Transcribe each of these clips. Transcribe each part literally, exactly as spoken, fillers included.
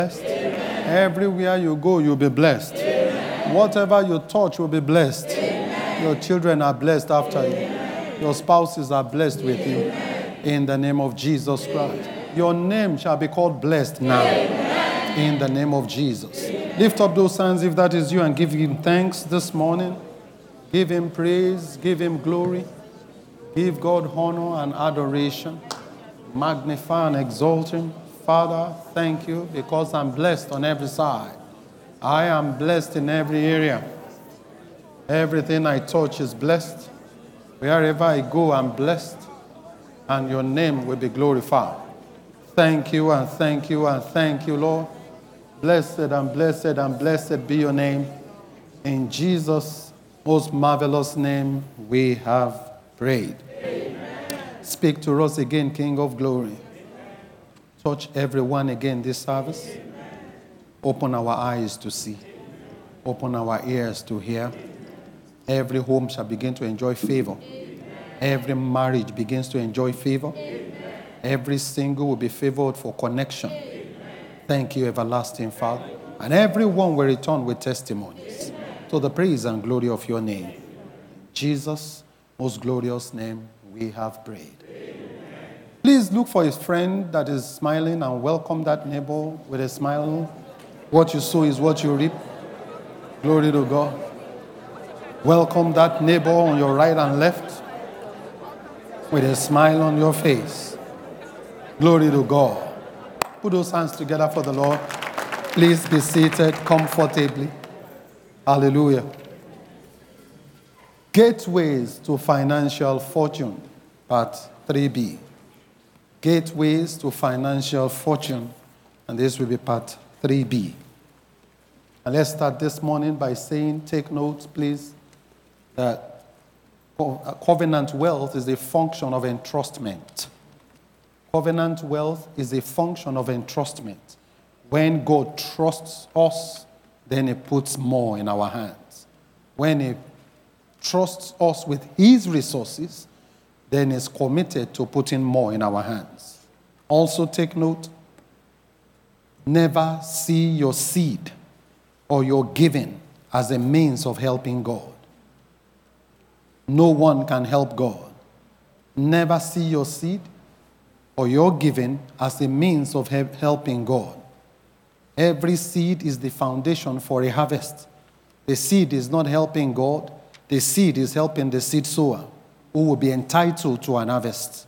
blessed. Everywhere you go, you'll be blessed. Amen. Whatever you touch will be blessed. Amen. Your children are blessed after you. Amen. Your spouses are blessed with you. Amen. In the name of Jesus Christ. Amen. Your name shall be called blessed now. Amen. In the name of Jesus. Amen. Lift up those hands if that is you and give him thanks this morning. Give him praise. Give him glory. Give God honor and adoration. Magnify and exalt him. Father, thank you because I'm blessed on every side. I am blessed in every area. Everything I touch is blessed. Wherever I go, I'm blessed. And your name will be glorified. Thank you and thank you and thank you, Lord. Blessed and blessed and blessed be your name. In Jesus' most marvelous name we have prayed. Amen. Speak to us again, King of glory. Touch everyone again this service. Amen. Open our eyes to see. Amen. Open our ears to hear. Every home shall begin to enjoy favor. Amen. Every marriage begins to enjoy favor. Amen. Every single will be favored for connection. Amen. Thank you, everlasting Father. And everyone will return with testimonies. Amen. To the praise and glory of your name. Jesus' most glorious name we have prayed. Please look for a friend that is smiling and welcome that neighbor with a smile. What you sow is what you reap. Glory to God. Welcome that neighbor on your right and left with a smile on your face. Glory to God. Put those hands together for the Lord. Please be seated comfortably. Hallelujah. Gateways to financial fortune, part three B. Gateways to financial fortune, and this will be part three B. And let's start this morning by saying, take notes, please, that covenant wealth is a function of entrustment. Covenant wealth is a function of entrustment. When God trusts us, then he puts more in our hands. When he trusts us with his resources, then is committed to putting more in our hands. Also take note, never see your seed or your giving as a means of helping God. No one can help God. Never see your seed or your giving as a means of helping God. Every seed is the foundation for a harvest. The seed is not helping God. The seed is helping the seed sower, who will be entitled to an harvest.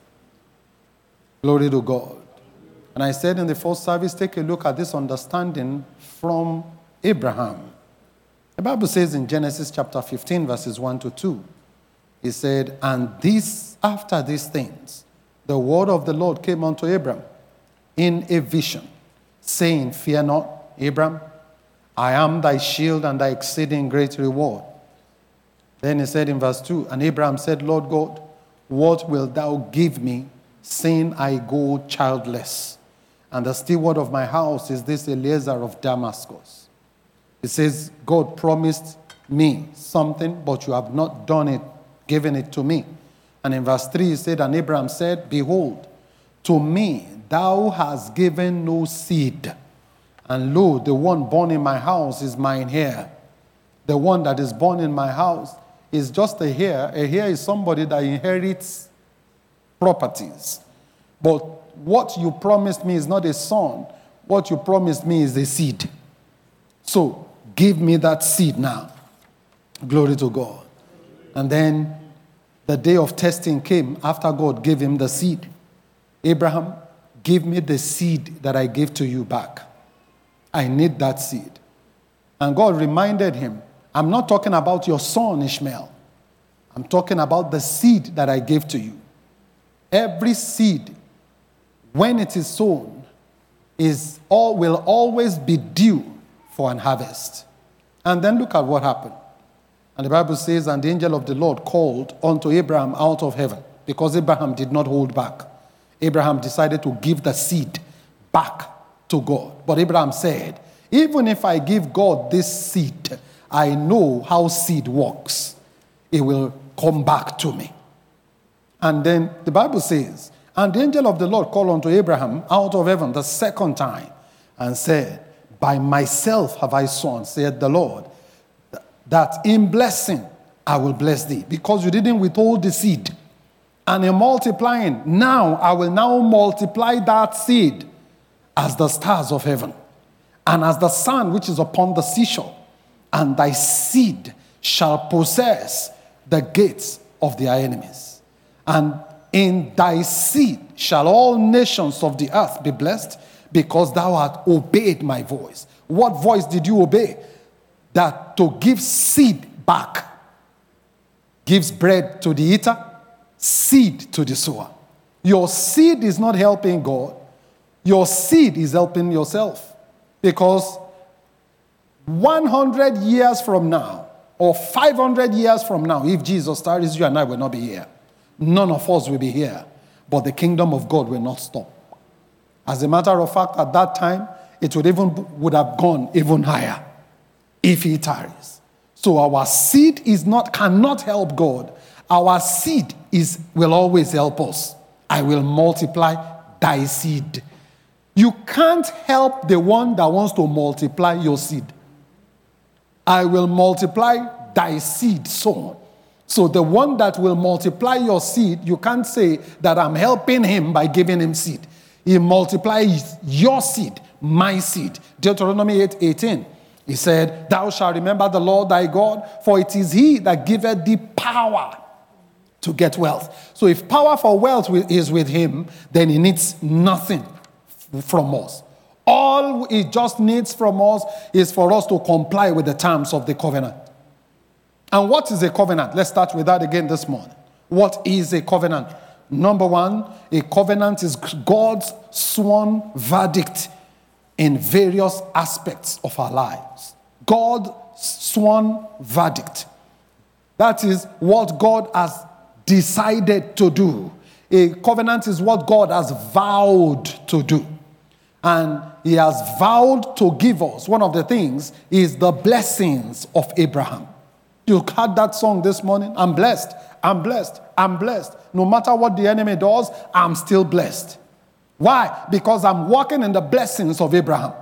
Glory to God. And I said in the first service, take a look at this understanding from Abraham. The Bible says in Genesis chapter fifteen, verses one to two, it said, and this, after these things, the word of the Lord came unto Abram in a vision, saying, fear not, Abram, I am thy shield and thy exceeding great reward. Then he said in verse two, and Abraham said, Lord God, what wilt thou give me, seeing I go childless? And the steward of my house is this Eliezer of Damascus. It says, God promised me something, but you have not done it, given it to me. And in verse three, he said, and Abraham said, behold, to me thou hast given no seed. And lo, the one born in my house is mine heir. The one that is born in my house is just a heir. A heir is somebody that inherits properties. But what you promised me is not a son. What you promised me is a seed. So, give me that seed now. Glory to God. And then the day of testing came after God gave him the seed. Abraham, give me the seed that I gave to you back. I need that seed. And God reminded him, I'm not talking about your son Ishmael. I'm talking about the seed that I gave to you. Every seed, when it is sown, is all will always be due for an harvest. And then look at what happened. And the Bible says, and the angel of the Lord called unto Abraham out of heaven, because Abraham did not hold back. Abraham decided to give the seed back to God. But Abraham said, even if I give God this seed, I know how seed works. It will come back to me. And then the Bible says, and the angel of the Lord called unto Abraham out of heaven the second time, and said, by myself have I sworn, said the Lord, that in blessing I will bless thee, because you didn't withhold the seed. And in multiplying, now I will now multiply that seed as the stars of heaven, and as the sun which is upon the seashore, and thy seed shall possess the gates of their enemies. And in thy seed shall all nations of the earth be blessed, because thou hast obeyed my voice. What voice did you obey? That to give seed back gives bread to the eater, seed to the sower. Your seed is not helping God. Your seed is helping yourself. Because one hundred years from now, or five hundred years from now, if Jesus tarries, you and I will not be here. None of us will be here. But the kingdom of God will not stop. As a matter of fact, at that time, it would even would have gone even higher if he tarries. So our seed is not cannot help God. Our seed is will always help us. I will multiply thy seed. You can't help the one that wants to multiply your seed. I will multiply thy seed sown. So the one that will multiply your seed, you can't say that I'm helping him by giving him seed. He multiplies your seed, my seed. Deuteronomy eight eighteen. He said, thou shalt remember the Lord thy God, for it is he that giveth thee power to get wealth. So if power for wealth is with him, then he needs nothing from us. All he just needs from us is for us to comply with the terms of the covenant. And what is a covenant? Let's start with that again this morning. What is a covenant? Number one, a covenant is God's sworn verdict in various aspects of our lives. God's sworn verdict. That is what God has decided to do. A covenant is what God has vowed to do. And he has vowed to give us. One of the things is the blessings of Abraham. You heard that song this morning. I'm blessed. I'm blessed. I'm blessed. No matter what the enemy does, I'm still blessed. Why? Because I'm walking in the blessings of Abraham.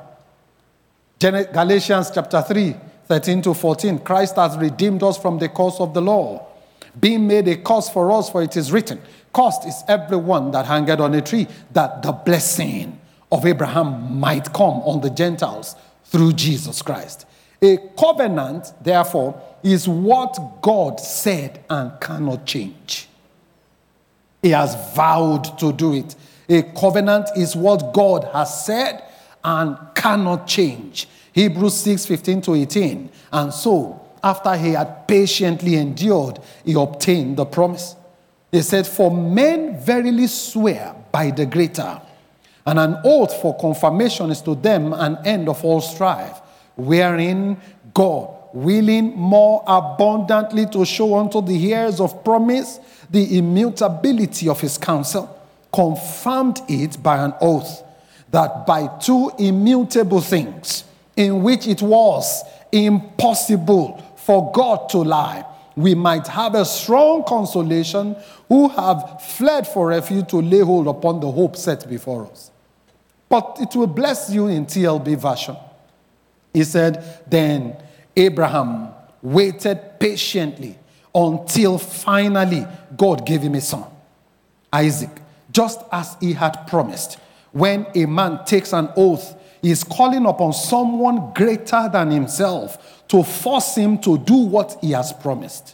Galatians chapter three, thirteen to fourteen. Christ has redeemed us from the curse of the law, being made a curse for us, for it is written, cursed is everyone that hangeth on a tree, that the blessing of Abraham might come on the Gentiles through Jesus Christ. A covenant, therefore, is what God said and cannot change. He has vowed to do it. A covenant is what God has said and cannot change. Hebrews six, fifteen to eighteen. And so, after he had patiently endured, he obtained the promise. He said, for men verily swear by the greater, and an oath for confirmation is to them an end of all strife, wherein God, willing more abundantly to show unto the heirs of promise the immutability of his counsel, confirmed it by an oath, that by two immutable things, in which it was impossible for God to lie, we might have a strong consolation, who have fled for refuge to lay hold upon the hope set before us. But it will bless you in T L B version. He said, then Abraham waited patiently until finally God gave him a son, Isaac, just as he had promised. When a man takes an oath, he is calling upon someone greater than himself to force him to do what he has promised,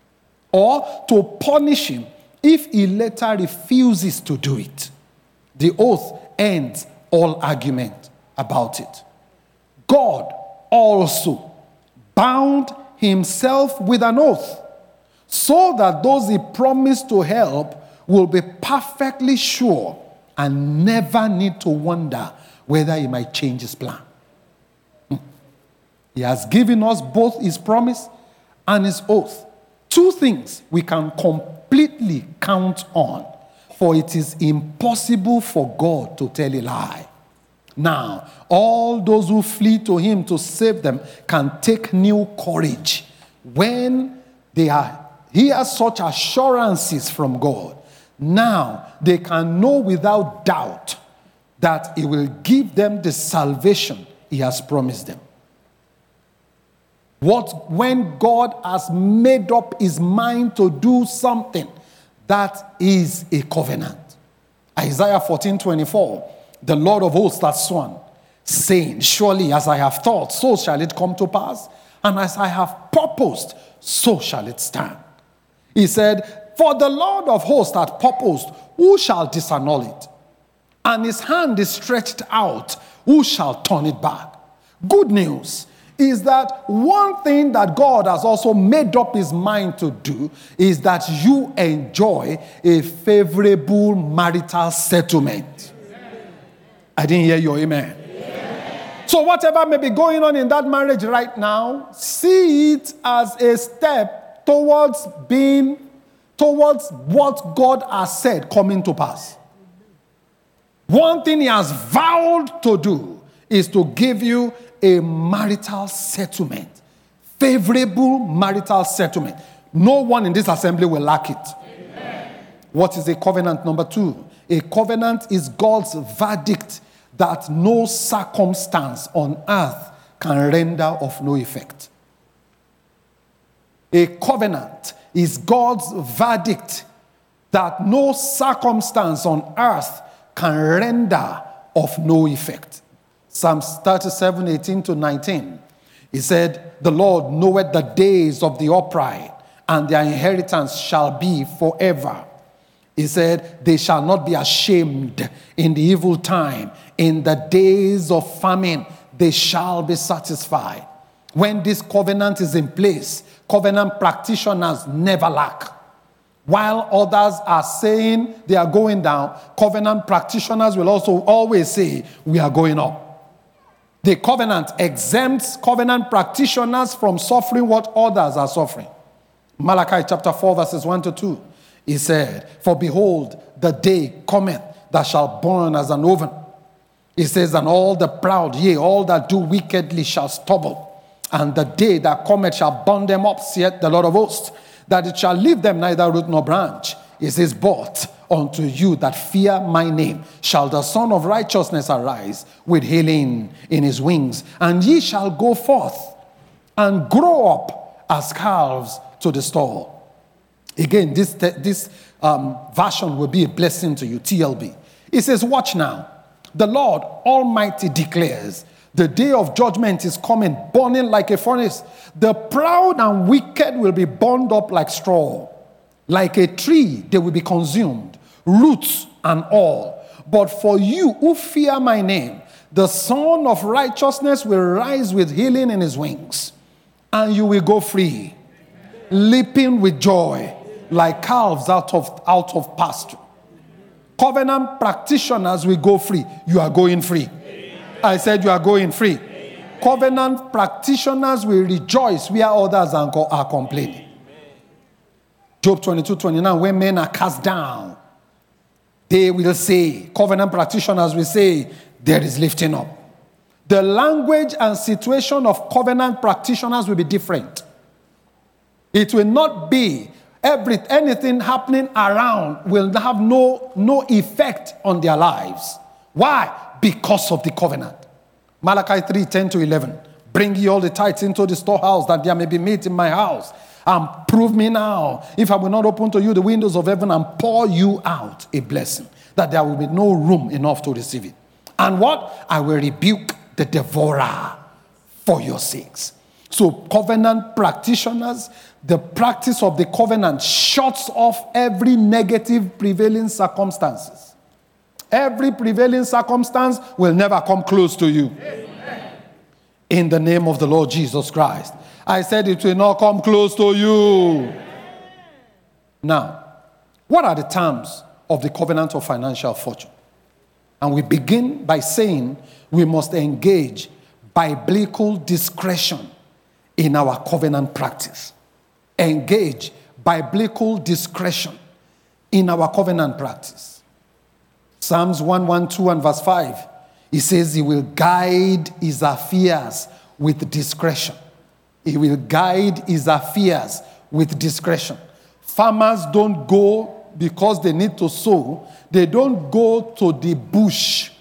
or to punish him if he later refuses to do it. The oath ends all argument about it. God also bound himself with an oath, so that those he promised to help will be perfectly sure and never need to wonder whether he might change his plan. He has given us both his promise and his oath. Two things we can completely count on, for it is impossible for God to tell a lie. Now, all those who flee to him to save them can take new courage when they are hear such assurances from God. Now, they can know without doubt that he will give them the salvation he has promised them. What, when God has made up his mind to do something, that is a covenant. Isaiah fourteen twenty-four, the Lord of hosts has sworn, saying, surely as I have thought, so shall it come to pass, and as I have purposed, so shall it stand. He said, for the Lord of hosts hath purposed, who shall disannul it? And his hand is stretched out, who shall turn it back? Good news is that one thing that God has also made up his mind to do is that you enjoy a favorable marital settlement. Amen. I didn't hear your amen. Amen. So whatever may be going on in that marriage right now, see it as a step towards being, towards what God has said coming to pass. One thing he has vowed to do is to give you a marital settlement. Favorable marital settlement. No one in this assembly will lack it. Amen. What is a covenant? Number two, a covenant is God's verdict that no circumstance on earth can render of no effect. A covenant is God's verdict that no circumstance on earth can render of no effect. Psalms thirty-seven, eighteen to nineteen. He said, the Lord knoweth the days of the upright, and their inheritance shall be forever. He said, they shall not be ashamed in the evil time. In the days of famine, they shall be satisfied. When this covenant is in place, covenant practitioners never lack. While others are saying they are going down, covenant practitioners will also always say, we are going up. The covenant exempts covenant practitioners from suffering what others are suffering. Malachi chapter four, verses one to two. He said, for behold, the day cometh that shall burn as an oven. He says, and all the proud, yea, all that do wickedly shall stumble. And the day that cometh shall burn them up, saith the Lord of hosts, that it shall leave them neither root nor branch. He says, but unto you that fear my name shall the Son of Righteousness arise with healing in his wings, and ye shall go forth and grow up as calves to the stall. Again, this, this um, version will be a blessing to you, T L B. It says, watch now. The Lord Almighty declares, the day of judgment is coming, burning like a furnace. The proud and wicked will be burned up like straw. Like a tree, they will be consumed, roots and all. But for you who fear my name, the Son of Righteousness will rise with healing in his wings, and you will go free, leaping with joy, like calves out of, out of pasture. Covenant practitioners will go free. You are going free. I said you are going free. Covenant practitioners will rejoice where others are complaining. Job twenty-two, twenty-nine, when men are cast down, they will say, covenant practitioners will say, there is lifting up. The language and situation of covenant practitioners will be different. It will not be every, anything happening around will have no, no effect on their lives. Why? Because of the covenant. Malachi three, ten to eleven. Bring ye all the tithes into the storehouse, that there may be meat in my house. And prove me now, if I will not open to you the windows of heaven and pour you out a blessing, that there will be no room enough to receive it. And what? I will rebuke the devourer for your sakes. So covenant practitioners, the practice of the covenant shuts off every negative prevailing circumstances. Every prevailing circumstance will never come close to you. Amen. In the name of the Lord Jesus Christ. I said it will not come close to you. Now, what are the terms of the covenant of financial fortune? And we begin by saying we must engage biblical discretion in our covenant practice. Engage biblical discretion in our covenant practice. Psalms one twelve and verse five, it says he will guide his affairs with discretion. He will guide his affairs with discretion. Farmers don't go because they need to sow. They don't go to the bush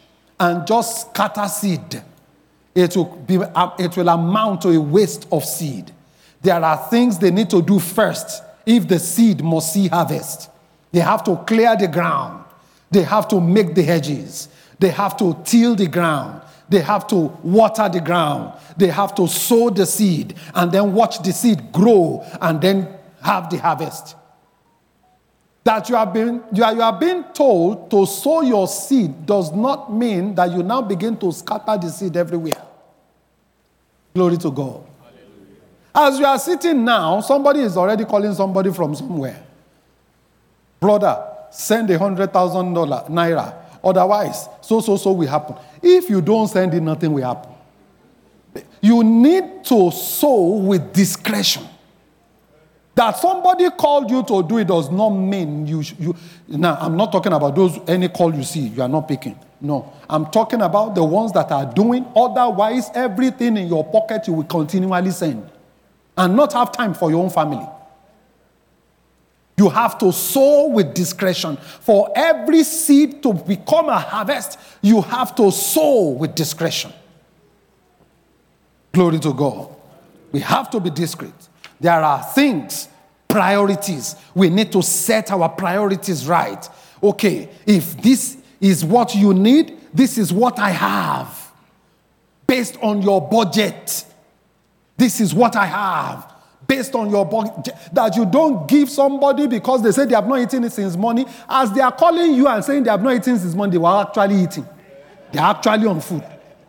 and just scatter seed, it will be, it will amount to a waste of seed. There are things they need to do first if the seed must see harvest. They have to clear the ground. They have to make the hedges. They have to till the ground. They have to water the ground. They have to sow the seed and then watch the seed grow and then have the harvest. That you have been you are, you are being told to sow your seed does not mean that you now begin to scatter the seed everywhere. Glory to God. As you are sitting now, somebody is already calling somebody from somewhere. Brother, send a hundred thousand dollar naira. Otherwise, so, so, so will happen. If you don't send it, nothing will happen. You need to sow with discretion. That somebody called you to do it does not mean you, you... Now, I'm not talking about those, any call you see, you are not picking. No. I'm talking about the ones that are doing. Otherwise, everything in your pocket you will continually send. And not have time for your own family. You have to sow with discretion. For every seed to become a harvest, you have to sow with discretion. Glory to God. We have to be discreet. There are things, priorities. We need to set our priorities right. Okay, if this is what you need, this is what I have. Based on your budget. This is what I have. Based on your budget. That you don't give somebody because they say they have not eaten it since morning. As they are calling you and saying they have not eaten since morning, they were actually eating. They are actually on food.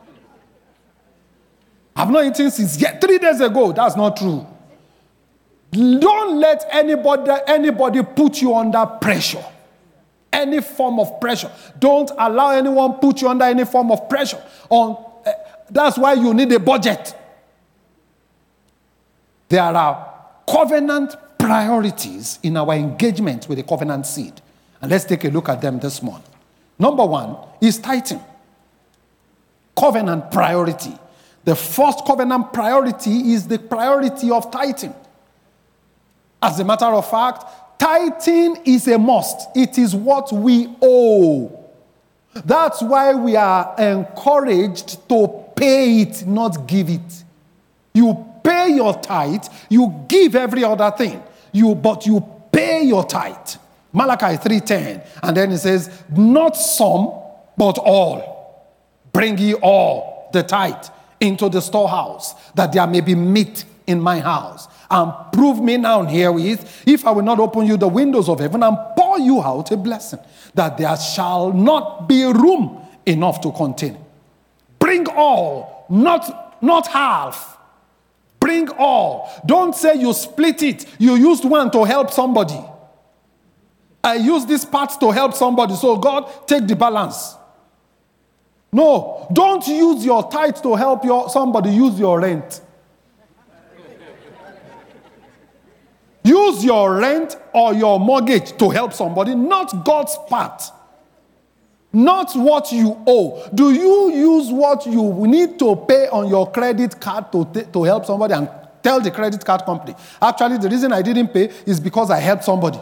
I've not eaten since yet, three days ago. That's not true. Don't let anybody, anybody put you under pressure. Any form of pressure. Don't allow anyone put you under any form of pressure. On, uh, that's why you need a budget. There are covenant priorities in our engagement with the covenant seed. And let's take a look at them this morning. Number one is tithing. Covenant priority. The first covenant priority is the priority of tithing. As a matter of fact, tithing is a must. It is what we owe. That's why we are encouraged to pay it, not give it. You pay your tithe, you give every other thing. You, but you pay your tithe. Malachi three ten. And then it says, not some, but all. Bring ye all the tithe into the storehouse, that there may be meat in my house. And prove me now herewith, if I will not open you the windows of heaven and pour you out a blessing, that there shall not be room enough to contain. Bring all, not, not half. Bring all. Don't say you split it. You used one to help somebody. I used this part to help somebody, so God, take the balance. No, don't use your tithe to help your somebody. Use your rent. Use your rent or your mortgage to help somebody, not God's part. Not what you owe. Do you use what you need to pay on your credit card to, t- to help somebody and tell the credit card company, actually, the reason I didn't pay is because I helped somebody?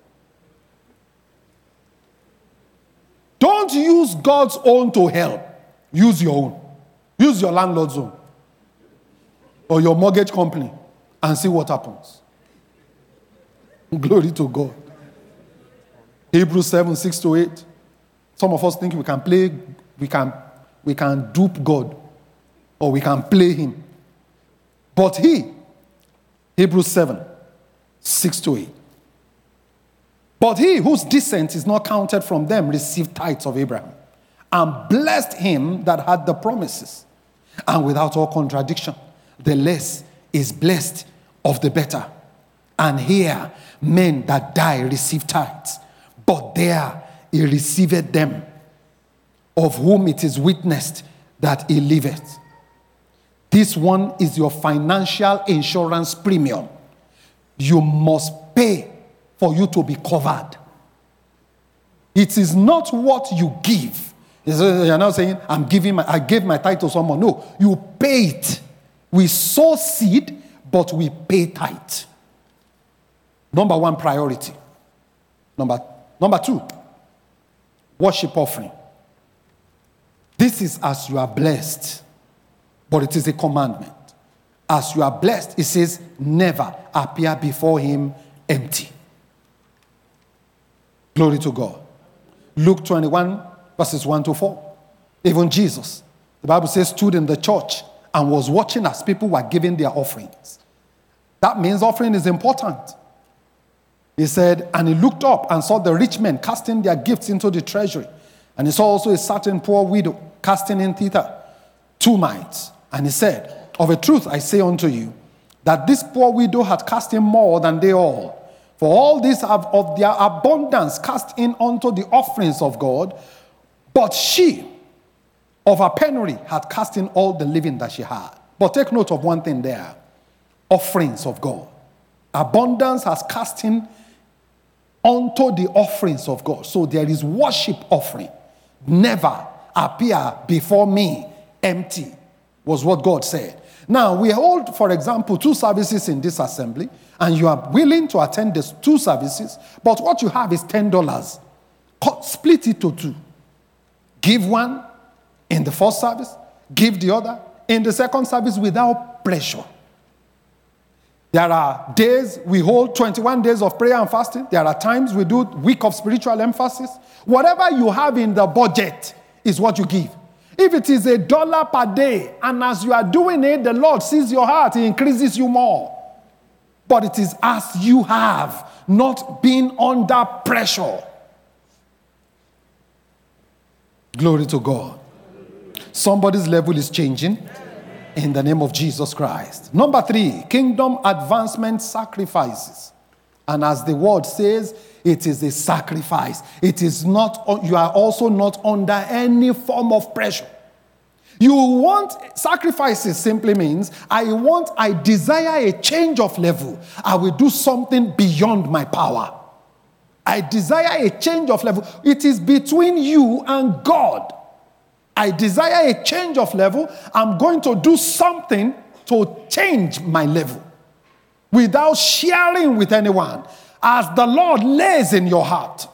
Don't use God's own to help. Use your own. Use your landlord's own. Or your mortgage company and see what happens. Glory to God. Hebrews seven, six to eight. Some of us think we can play, we can, we can dupe God, or we can play him. But he, Hebrews seven, six to eight. But he whose descent is not counted from them received tithes of Abraham, and blessed him that had the promises. And without all contradiction, the less is blessed of the better. And here, men that die receive tithes, but there he received them, of whom it is witnessed that he liveth. This one is your financial insurance premium. You must pay for you to be covered. It is not what you give. You're not saying, I'm giving my, I gave my tithe to someone. No, you pay it. We sow seed, but we pay tithe. Number one priority. Number, number two, worship offering. This This is as you are blessed, but it is a commandment. As you are blessed, it says, never appear before him empty. Glory to God. Luke twenty-one, verses one to four. Even Jesus, the Bible says, stood in the church and was watching as people were giving their offerings. That means offering is important. He said, and he looked up and saw the rich men casting their gifts into the treasury. And he saw also a certain poor widow casting in thither two mites. And he said, of a truth I say unto you, that this poor widow had cast in more than they all. For all these have of their abundance cast in unto the offerings of God. But she, of her penury, had cast in all the living that she had. But take note of one thing there. Offerings of God. Abundance has cast in unto the offerings of God. So there is worship offering. Never appear before me empty, was what God said. Now, we hold, for example, two services in this assembly, and you are willing to attend these two services, but what you have is ten dollars. Split it to two. Give one in the first service, give the other in the second service without pressure. There are days we hold twenty-one days of prayer and fasting. There are times we do week of spiritual emphasis. Whatever you have in the budget is what you give. If it is a dollar per day, and as you are doing it, the Lord sees your heart, he increases you more. But it is as you have, not being under pressure. Glory to God. Somebody's level is changing. In the name of Jesus Christ. Number three, kingdom advancement sacrifices. And as the word says, it is a sacrifice. It is not, you are also not under any form of pressure. You want, sacrifices simply means, I want, I desire a change of level. I will do something beyond my power. I desire a change of level. It is between you and God. I desire a change of level. I'm going to do something to change my level without sharing with anyone, as the Lord lays in your heart.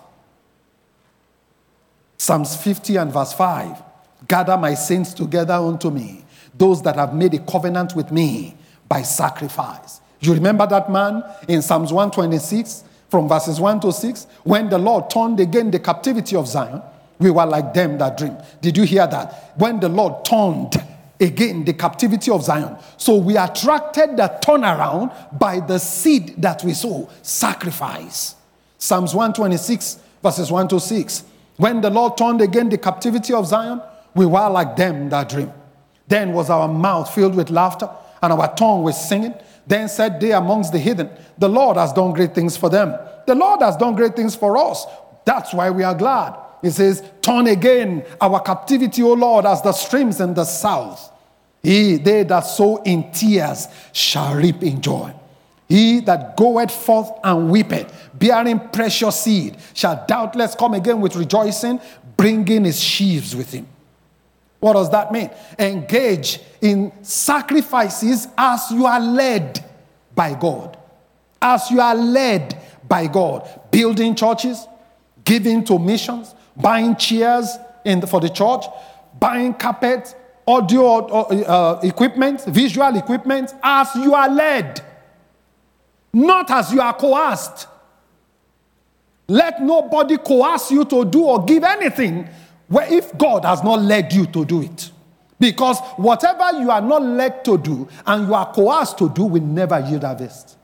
Psalms fifty and verse five. Gather my saints together unto me, those that have made a covenant with me by sacrifice. You remember that man in Psalms one twenty-six from verses one to six, when the Lord turned again the captivity of Zion. We were like them that dream. Did you hear that? When the Lord turned again the captivity of Zion. So we attracted the turnaround by the seed that we sow, sacrifice. Psalms one twenty-six verses one to six. When the Lord turned again the captivity of Zion, we were like them that dream. Then was our mouth filled with laughter, and our tongue was singing. Then said they amongst the heathen, the Lord has done great things for them. The Lord has done great things for us. That's why we are glad. It says, turn again our captivity, O Lord, as the streams in the south. He, they that sow in tears shall reap in joy. He that goeth forth and weepeth, bearing precious seed, shall doubtless come again with rejoicing, bringing his sheaves with him. What does that mean? Engage in sacrifices as you are led by God. As you are led by God. Building churches, giving to missions, buying chairs in the, for the church, buying carpet, audio uh, equipment, visual equipment, as you are led, not as you are coerced. Let nobody coerce you to do or give anything where if God has not led you to do it. Because whatever you are not led to do and you are coerced to do will never yield harvest.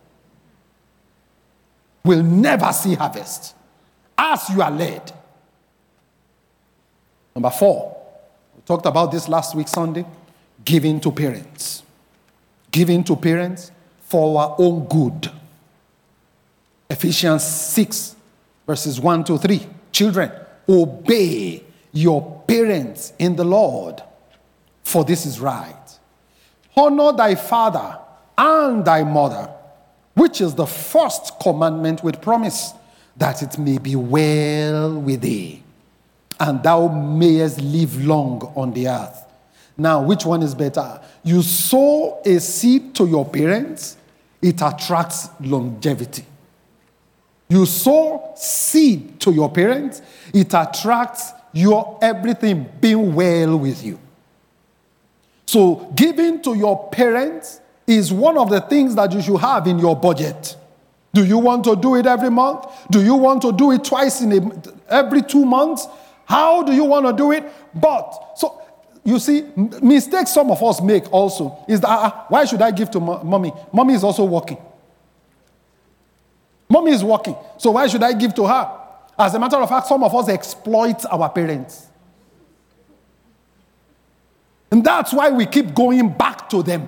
Will never see harvest. As you are led. Number four, we talked about this last week Sunday, giving to parents. Giving to parents for our own good. Ephesians six, verses one to three. Children, obey your parents in the Lord, for this is right. Honor thy father and thy mother, which is the first commandment with promise, that it may be well with thee, and thou mayest live long on the earth. Now, which one is better? You sow a seed to your parents, it attracts longevity. You sow seed to your parents, it attracts your everything being well with you. So giving to your parents is one of the things that you should have in your budget. Do you want to do it every month? Do you want to do it twice in a, every two months? How do you want to do it? But, so, you see, mistakes some of us make also is that, uh, why should I give to mo- mommy? Mommy is also working. Mommy is working, so why should I give to her? As a matter of fact, some of us exploit our parents. And that's why we keep going back to them.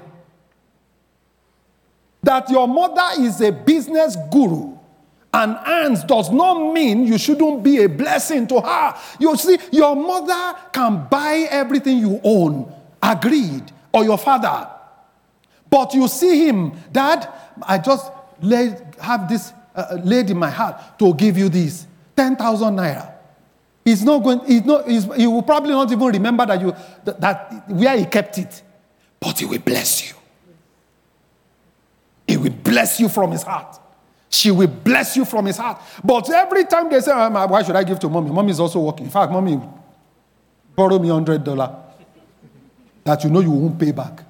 That your mother is a business guru and earns does not mean you shouldn't be a blessing to her. You see, your mother can buy everything you own, agreed, or your father. But you see him, Dad, I just laid, have this uh, laid in my heart to give you this, ten thousand naira. He's not going, he's not, he's, he will probably not even remember that you, that, that where he kept it. But he will bless you. He will bless you from his heart. She will bless you from his heart. But every time they say, oh, why should I give to mommy? Mommy is also working. In fact, mommy, borrow me one hundred dollars that you know you won't pay back.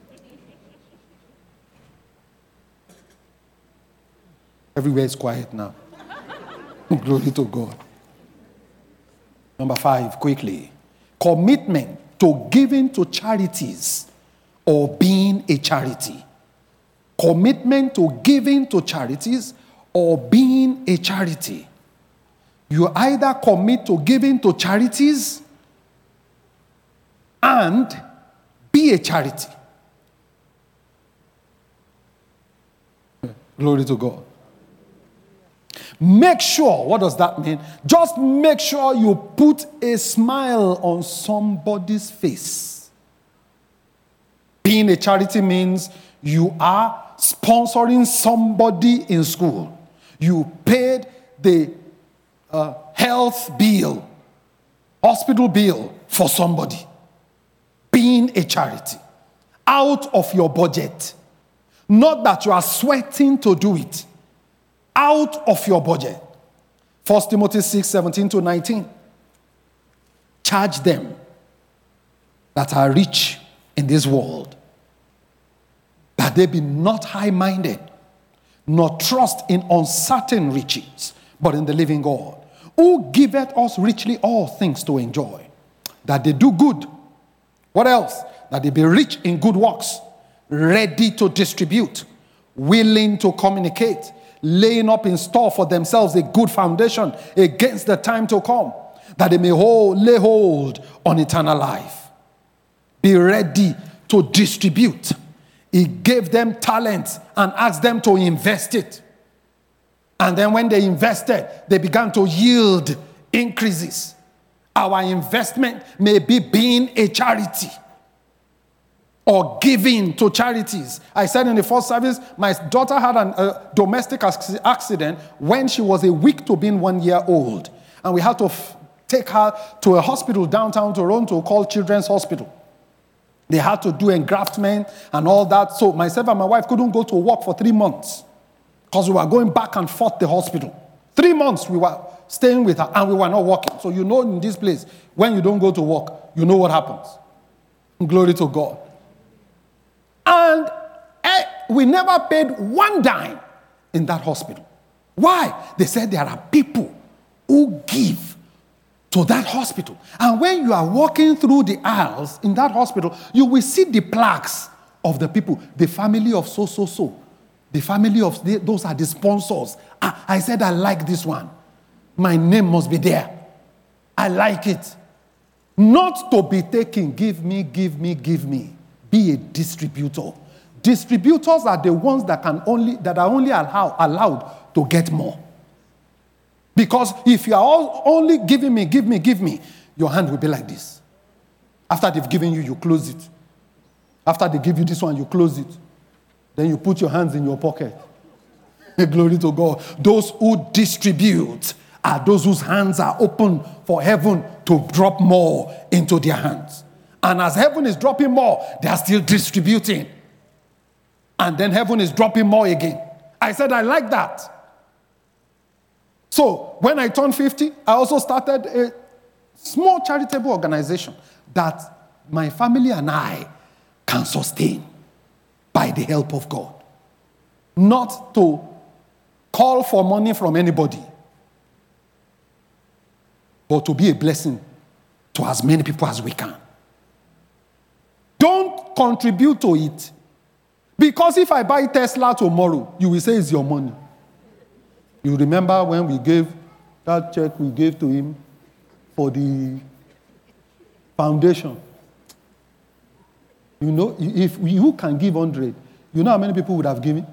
Everywhere is quiet now. Glory to God. Number five, quickly. Commitment to giving to charities or being a charity. Commitment to giving to charities or being a charity. You either commit to giving to charities and be a charity. Glory to God. Make sure, what does that mean? Just make sure you put a smile on somebody's face. Being a charity means you are sponsoring somebody in school. You paid the uh, health bill, hospital bill for somebody. Being a charity. Out of your budget. Not that you are sweating to do it. Out of your budget. First Timothy six, seventeen to nineteen. Charge them that are rich in this world, that they be not high-minded, nor trust in uncertain riches, but in the living God, who giveth us richly all things to enjoy, that they do good. What else? That they be rich in good works, ready to distribute, willing to communicate, laying up in store for themselves a good foundation against the time to come, that they may hold, lay hold on eternal life. Be ready to distribute. He gave them talents and asked them to invest it. And then when they invested, they began to yield increases. Our investment may be being a charity or giving to charities. I said in the first service, my daughter had a uh, domestic accident when she was a week to being one year old. And we had to f- take her to a hospital downtown Toronto called Children's Hospital. They had to do engraftment and all that. So myself and my wife couldn't go to work for three months because we were going back and forth the hospital. Three months we were staying with her and we were not working. So you know in this place, when you don't go to work, you know what happens. Glory to God. And eh, we never paid one dime in that hospital. Why? They said there are people who give to that hospital. And when you are walking through the aisles in that hospital, you will see the plaques of the people, the family of so, so, so. The family of, the, those are the sponsors. I, I said, I like this one. My name must be there. I like it. Not to be taken, give me, give me, give me. Be a distributor. Distributors are the ones that can only that are only allow, allowed to get more. Because if you are all only giving me, give me, give me, your hand will be like this. After they've given you, you close it. After they give you this one, you close it. Then you put your hands in your pocket. Glory to God. Those who distribute are those whose hands are open for heaven to drop more into their hands. And as heaven is dropping more, they are still distributing. And then heaven is dropping more again. I said, I like that. So when I turned fifty, I also started a Small charitable organization that my family and I can sustain by the help of God. Not to call for money from anybody, but to be a blessing to as many people as we can. Don't contribute to it. Because if I buy Tesla tomorrow, you will say it's your money. You remember when we gave that check we gave to him for the foundation. You know, if you can give one hundred, you know how many people would have given?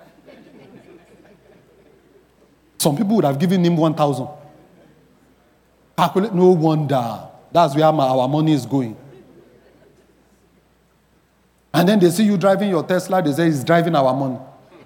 Some people would have given him one thousand. Calculate, no wonder. That's where my, our money is going. And then they see you driving your Tesla, they say he's driving our money.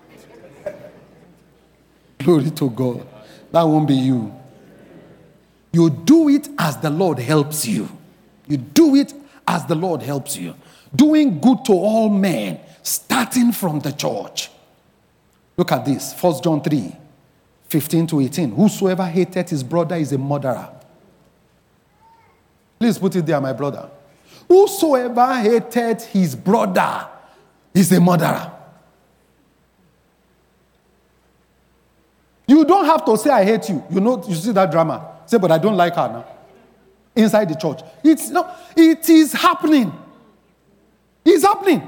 Glory to God. That won't be you. You do it as the Lord helps you. You do it as the Lord helps you. Doing good to all men, starting from the church. Look at this, First John three, fifteen to eighteen. Whosoever hated his brother is a murderer. Please put it there, my brother. Whosoever hated his brother is a murderer. You don't have to say, I hate you. You know, you see that drama. Say, but I don't like her now. Inside the church. It's no, it is happening. It's happening.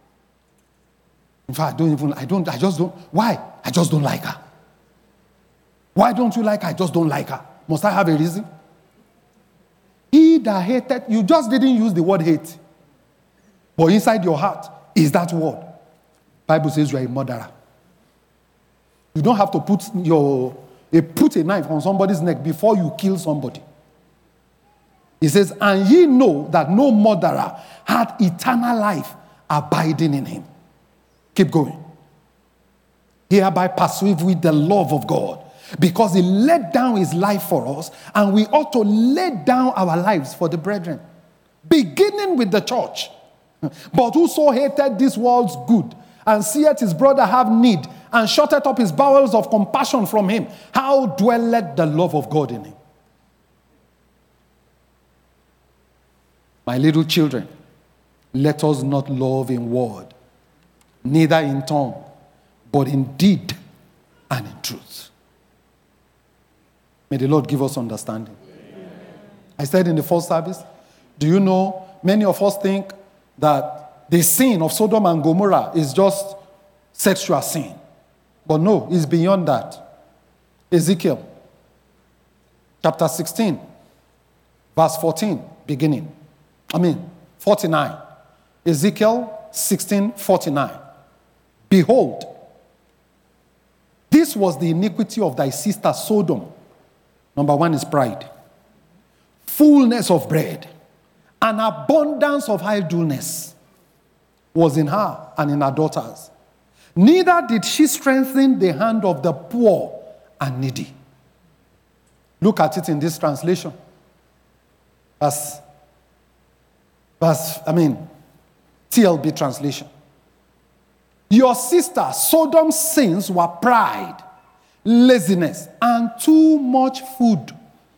In fact, I don't even, I don't, I just don't. Why? I just don't like her. Why don't you like her? I just don't like her. Must I have a reason? He that hated, you just didn't use the word hate. But inside your heart is that word. Bible says you are a murderer. You don't have to put your put a knife on somebody's neck before you kill somebody. He says, and ye know that no murderer had eternal life abiding in him. Keep going. Hereby perceive with the love of God, because he laid down his life for us, and we ought to lay down our lives for the brethren, beginning with the church. But whoso hated this world's good, and seeth his brother have need, and shutteth up his bowels of compassion from him, how dwelleth the love of God in him? My little children, let us not love in word, neither in tongue, but in deed and in truth. May the Lord give us understanding. Amen. I said in the first service, do you know, many of us think that the sin of Sodom and Gomorrah is just sexual sin. But no, it's beyond that. Ezekiel chapter sixteen, verse fourteen, beginning. I mean, forty-nine. Ezekiel sixteen, forty-nine. Behold, this was the iniquity of thy sister Sodom. Number one is pride. Fullness of bread. An abundance of idleness was in her and in her daughters. Neither did she strengthen the hand of the poor and needy. Look at it in this translation. Verse, verse I mean, T L B translation. Your sister Sodom's sins were pride, laziness, and too much food,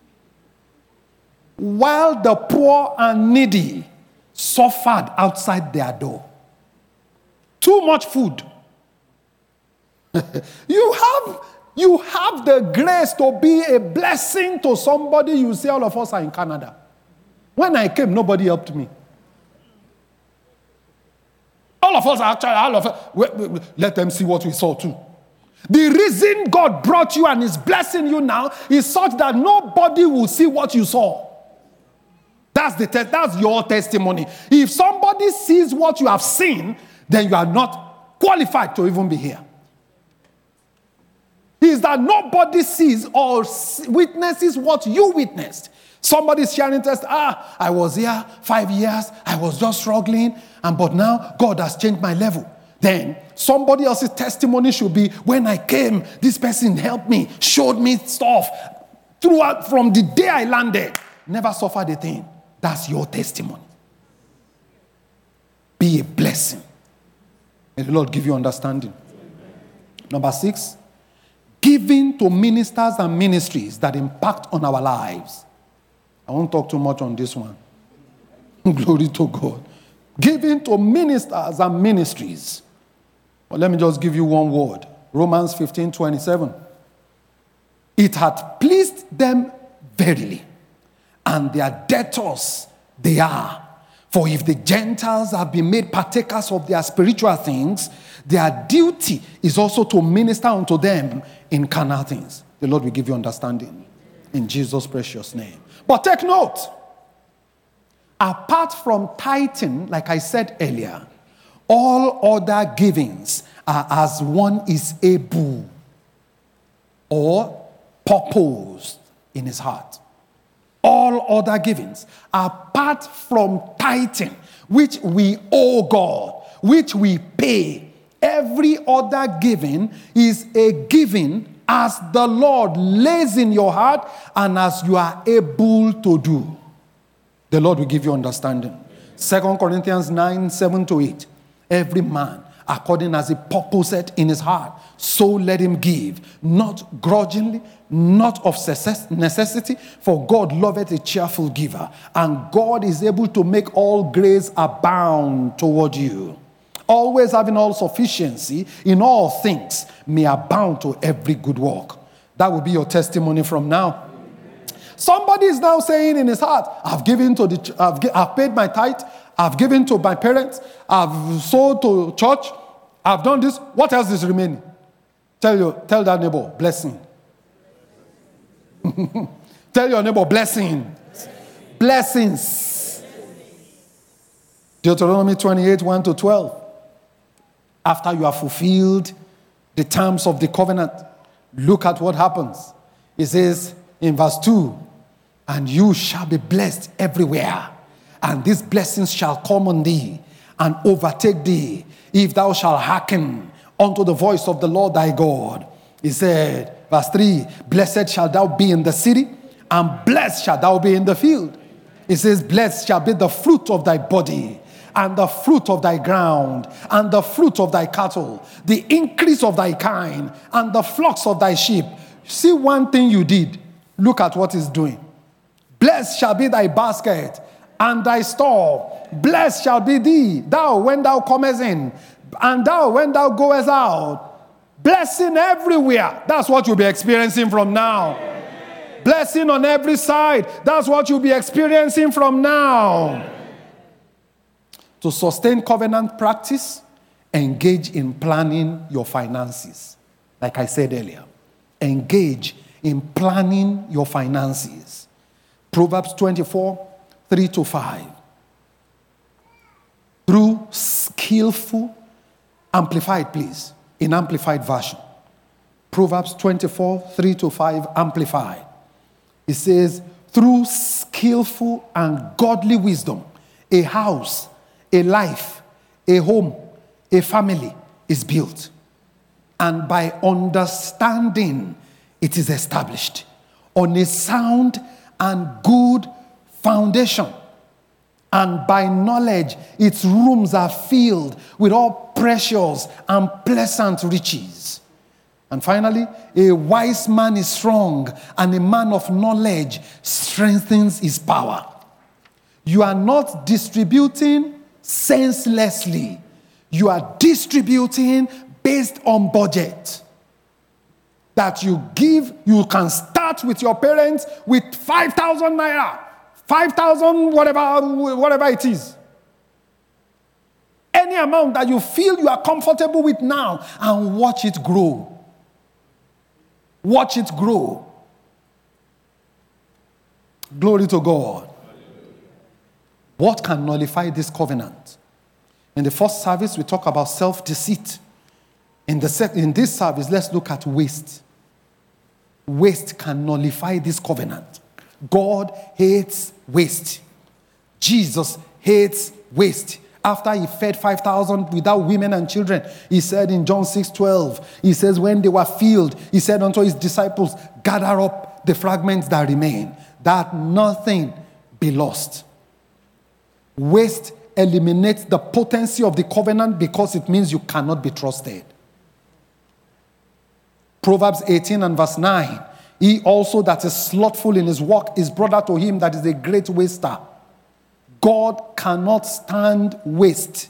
while the poor and needy suffered outside their door. Too much food. you have you have the grace to be a blessing to somebody. You see, all of us are in Canada. When I came, nobody helped me. All of us are actually, all of us, let them see what we saw too. The reason God brought you and is blessing you now is such that nobody will see what you saw. That's the te- that's your testimony. If somebody sees what you have seen, then you are not qualified to even be here. Is that nobody sees or witnesses what you witnessed. Somebody's sharing test. Ah, I was here five years. I was just struggling, and but now God has changed my level. Then somebody else's testimony should be, when I came, this person helped me, showed me stuff. Throughout, from the day I landed, never suffered a thing. That's your testimony. Be a blessing. May the Lord give you understanding. Number six, giving to ministers and ministries that impact on our lives. I won't talk too much on this one. Glory to God. Giving to ministers and ministries. But let me just give you one word. Romans fifteen twenty-seven. It had pleased them verily, and their debtors they are. For if the Gentiles have been made partakers of their spiritual things, their duty is also to minister unto them in carnal things. The Lord will give you understanding in Jesus' precious name. But take note, apart from tithing, like I said earlier, all other givings are as one is able or purposed in his heart. All other givings, apart from tithing, which we owe God, which we pay, every other giving is a giving as the Lord lays in your heart and as you are able to do. The Lord will give you understanding. Second Corinthians nine, seven to eight. Every man, according as he purposeth in his heart, so let him give, not grudgingly, not of necessity, for God loveth a cheerful giver, and God is able to make all grace abound toward you. Always having all sufficiency in all things, may abound to every good work. That will be your testimony from now. Somebody is now saying in his heart, I've given to the, I've, I've paid my tithe, I've given to my parents, I've sold to church, I've done this. What else is remaining? Tell you, tell that neighbor, blessing. Tell your neighbor, blessing. Blessings. Deuteronomy twenty-eight, one to twelve. After you have fulfilled the terms of the covenant, look at what happens. It says in verse two, and you shall be blessed everywhere, and these blessings shall come on thee and overtake thee, if thou shalt hearken unto the voice of the Lord thy God. He said, verse three, blessed shalt thou be in the city, and blessed shalt thou be in the field. It says, blessed shall be the fruit of thy body, and the fruit of thy ground, and the fruit of thy cattle, the increase of thy kind, and the flocks of thy sheep. See one thing you did. Look at what he's doing. Blessed shall be thy basket, and thy store. Blessed shall be thee, thou when thou comest in, and thou when thou goest out. Blessing everywhere. That's what you'll be experiencing from now. Blessing on every side. That's what you'll be experiencing from now. To sustain covenant practice, engage in planning your finances. Like I said earlier, engage in planning your finances. Proverbs twenty-four, three to five. Through skillful, amplified please, in amplified version. Proverbs twenty-four, three to five, amplified. It says, through skillful and godly wisdom, a house, a life, a home, a family is built. And by understanding, it is established on a sound and good foundation. And by knowledge, its rooms are filled with all precious and pleasant riches. And finally, a wise man is strong, and a man of knowledge strengthens his power. You are not distributing senselessly. You are distributing based on budget. That you give, you can start with your parents with five thousand naira, five thousand whatever, whatever it is. Any amount that you feel you are comfortable with now, and watch it grow. Watch it grow. Glory to God. What can nullify this covenant? In the first service, we talk about self-deceit. In, the sec- in this service, let's look at waste. Waste can nullify this covenant. God hates waste. Jesus hates waste. After he fed five thousand without women and children, he said in John six twelve, he says, when they were filled, he said unto his disciples, gather up the fragments that remain, that nothing be lost. Waste eliminates the potency of the covenant because it means you cannot be trusted. Proverbs eighteen and verse nine, He also that is slothful in his work is brother to him that is a great waster. God cannot stand waste.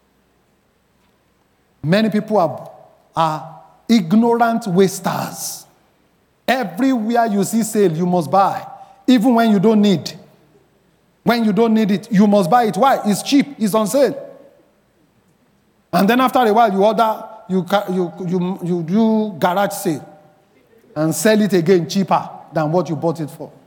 Many people are, are ignorant wasters. Everywhere you see sale, you must buy. Even when you don't need. When you don't need it, you must buy it. Why? It's cheap. It's on sale. And then after a while, you order, you, you, you, you do garage sale and sell it again cheaper than what you bought it for.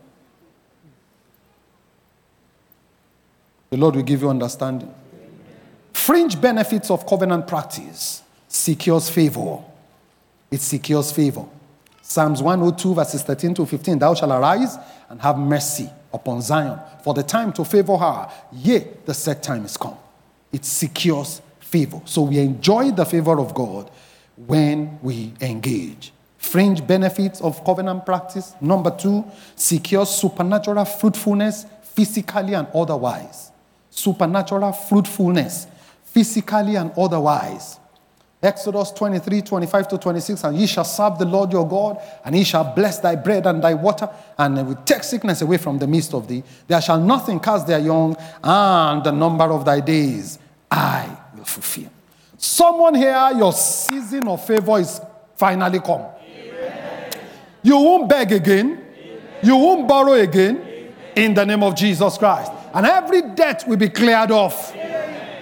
The Lord will give you understanding. Fringe benefits of covenant practice secures favor. It secures favor. Psalms one oh two, verses thirteen to fifteen. Thou shalt arise and have mercy upon Zion, for the time to favor her, yea, the set time is come. It secures favor. So we enjoy the favor of God when we engage. Fringe benefits of covenant practice. Number two, secures supernatural fruitfulness, physically and otherwise. Supernatural fruitfulness, physically and otherwise. Exodus twenty-three, twenty-five to twenty-six, and ye shall serve the Lord your God, and he shall bless thy bread and thy water, and will take sickness away from the midst of thee. There shall nothing cast their young, and the number of thy days I will fulfill. Someone here, your season of favor is finally come. Amen. You won't beg again. Amen. You won't borrow again. Amen. In the name of Jesus Christ. And every debt will be cleared off. Amen.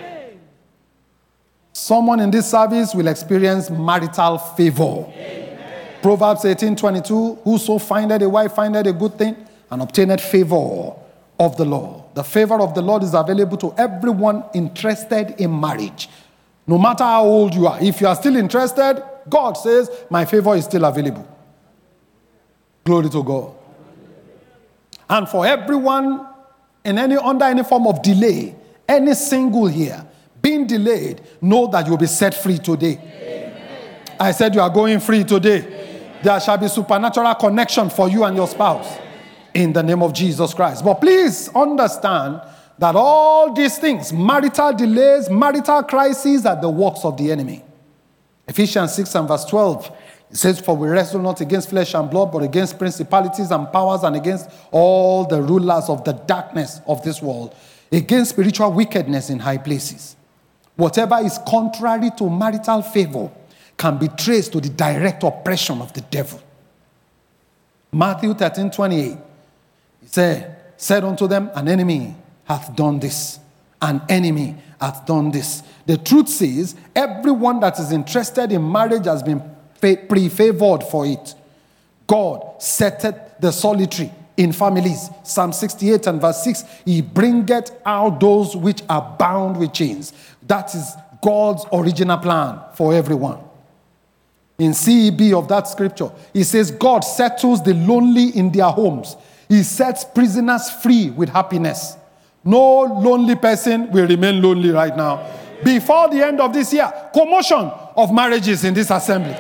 Someone in this service will experience marital favor. Amen. Proverbs eighteen twenty-two, whoso findeth a wife findeth a good thing and obtaineth favor of the Lord. The favor of the Lord is available to everyone interested in marriage. No matter how old you are, if you are still interested, God says, my favor is still available. Glory to God. And for everyone in any under any form of delay, any single here, being delayed, know that you'll be set free today. Amen. I said you are going free today. Amen. There shall be supernatural connection for you and your spouse in the name of Jesus Christ. But please understand that all these things, marital delays, marital crises, are the works of the enemy. Ephesians six and verse twelve, it says, for we wrestle not against flesh and blood, but against principalities and powers and against all the rulers of the darkness of this world, against spiritual wickedness in high places. Whatever is contrary to marital favor can be traced to the direct oppression of the devil. Matthew thirteen twenty-eight, it said, said unto them, an enemy hath done this. An enemy hath done this. The truth says, everyone that is interested in marriage has been pre-favored for it. God setteth the solitary in families. Psalm sixty-eight and verse six, he bringeth out those which are bound with chains. That is God's original plan for everyone. In C E B of that scripture, he says, God settles the lonely in their homes. He sets prisoners free with happiness. No lonely person will remain lonely right now. Before the end of this year, commotion of marriages in this assembly.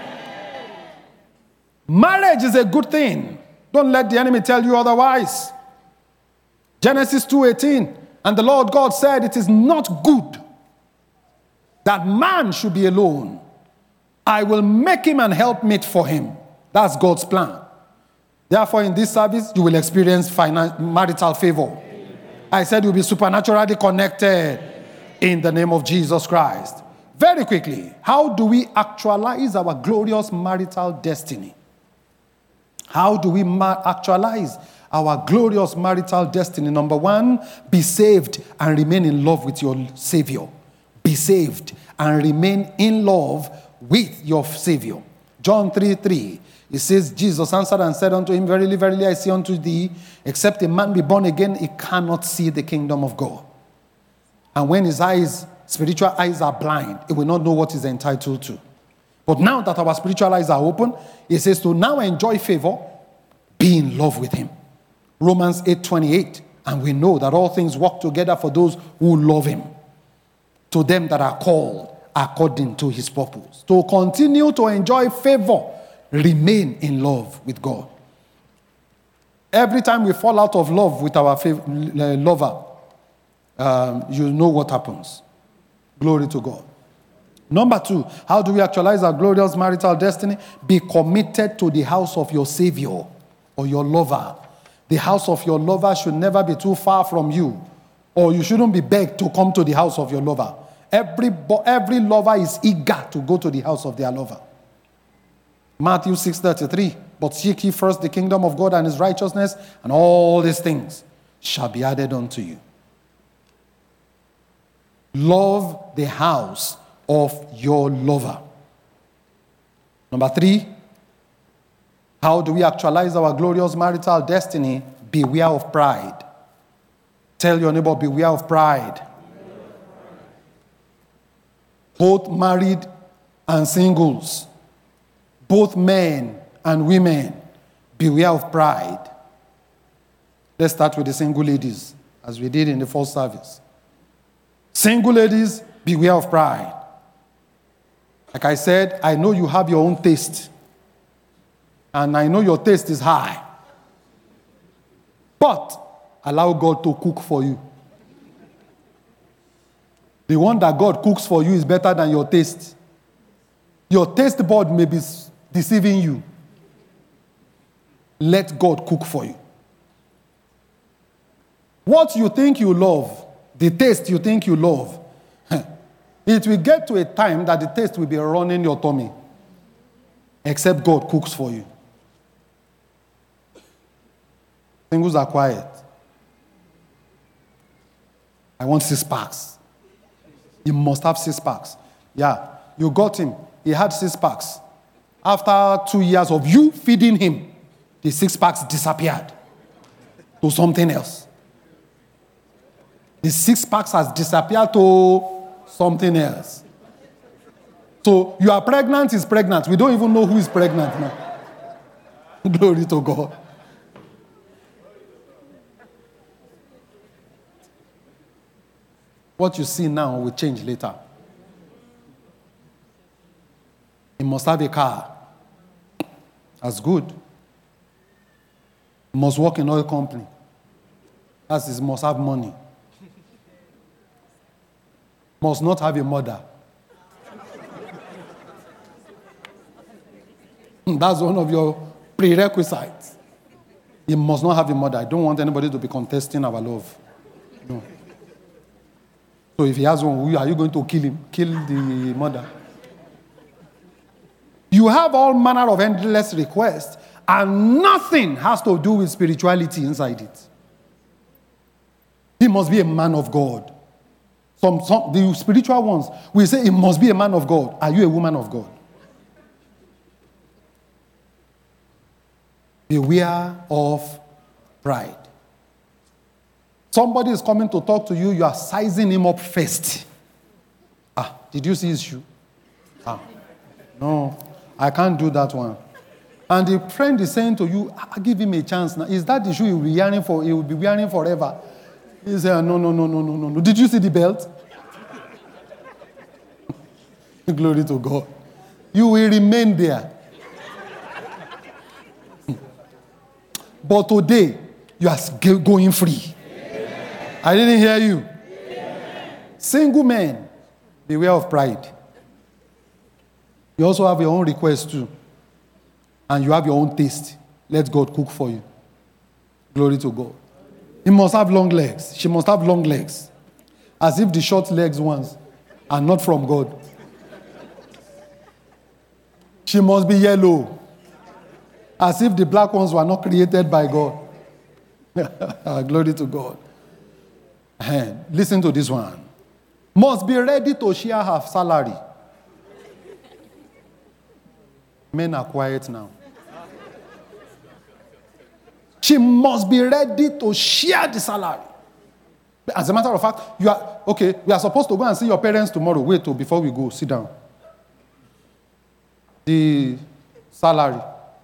Marriage is a good thing. Don't let the enemy tell you otherwise. Genesis two eighteen, and the Lord God said, it is not good that man should be alone. I will make him an helpmate for him. That's God's plan. Therefore, in this service, you will experience finan- marital favor. Amen. I said you'll be supernaturally connected in the name of Jesus Christ. Very quickly, how do we actualize our glorious marital destiny? How do we ma- actualize our glorious marital destiny? Number one, be saved and remain in love with your Savior. Be saved and remain in love with your Savior. John three three, it says, Jesus answered and said unto him, verily, verily, I say unto thee, except a man be born again, he cannot see the kingdom of God. And when his eyes, spiritual eyes are blind, he will not know what he's entitled to. But now that our spiritual eyes are open, it says to now enjoy favor, be in love with him. Romans eight twenty-eight, and we know that all things work together for those who love him, to them that are called according to his purpose. To continue to enjoy favor, remain in love with God. Every time we fall out of love with our fav- lover, um, you know what happens. Glory to God. Number two, how do we actualize our glorious marital destiny? Be committed to the house of your Savior or your lover. The house of your lover should never be too far from you, or you shouldn't be begged to come to the house of your lover. Every, every lover is eager to go to the house of their lover. Matthew six thirty-three, but seek ye first the kingdom of God and his righteousness, and all these things shall be added unto you. Love the house of your lover. Number three, how do we actualize our glorious marital destiny? Beware of pride. Tell your neighbor, beware of pride. Both married and singles, both men and women, beware of pride. Let's start with the single ladies, as we did in the first service. Single ladies, beware of pride. Like I said, I know you have your own taste. And I know your taste is high. But allow God to cook for you. The one that God cooks for you is better than your taste. Your taste bud may be deceiving you. Let God cook for you. What you think you love, the taste you think you love, it will get to a time that the taste will be running your tummy. Except God cooks for you. Singles are quiet. I want six packs. You must have six packs. Yeah, you got him. He had six packs. After two years of you feeding him, the six packs disappeared to something else. The six packs has disappeared to something else. So you are pregnant, is pregnant. We don't even know who is pregnant now. Glory to God. What you see now will change later. He must have a car. That's good. He must work in oil company. That's his must have money. Must not have a mother. That's one of your prerequisites. He must not have a mother. I don't want anybody to be contesting our love. No. So if he has one, are you going to kill him? Kill the mother? You have all manner of endless requests, and nothing has to do with spirituality inside it. He must be a man of God. Some, some the spiritual ones, we say he must be a man of God. Are you a woman of God? Beware of pride. Somebody is coming to talk to you, you are sizing him up first. Ah, did you see his shoe? Ah, no, I can't do that one. And the friend is saying to you, I'll give him a chance now. Is that the shoe he will be wearing for? He will be wearing forever. He said, no, no, no, no, no, no, no. Did you see the belt? Glory to God. You will remain there. But today, you are going free. Amen. I didn't hear you. Amen. Single men, beware of pride. You also have your own request too. And you have your own taste. Let God cook for you. Glory to God. He must have long legs. She must have long legs. As if the short legs ones are not from God. She must be yellow. As if the black ones were not created by God. Glory to God. And listen to this one. Must be ready to share her salary. Men are quiet now. She must be ready to share the salary. As a matter of fact, you are okay. We are supposed to go and see your parents tomorrow. Wait till before we go. Sit down. The salary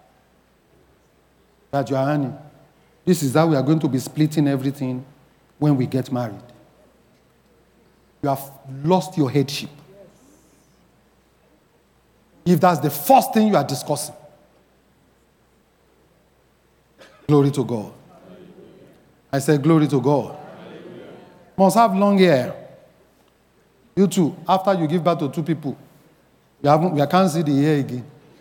that you are earning. This is how we are going to be splitting everything when we get married. You have lost your headship. If that's the first thing you are discussing. Glory to God. I said glory to God. Must have long hair. You too, after you give birth to two people, You haven't, you can't see the hair again.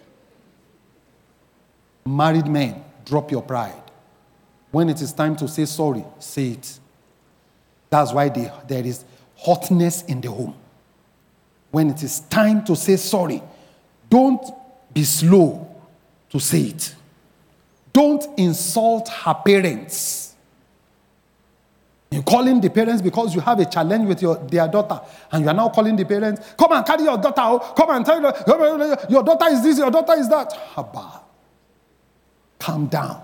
Married men, drop your pride. When it is time to say sorry, say it. That's why they, there is hotness in the home. When it is time to say sorry, don't be slow to say it. Don't insult her parents. You're calling the parents because you have a challenge with your, their daughter, and you are now calling the parents, come and carry your daughter out. Come and tell her, your daughter is this, your daughter is that. Haba. Calm down.